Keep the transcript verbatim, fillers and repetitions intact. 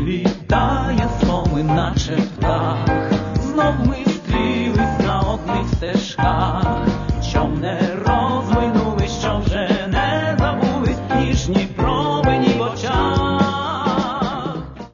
літає знову, наче птах. Знов ми стрілись на одних стежках.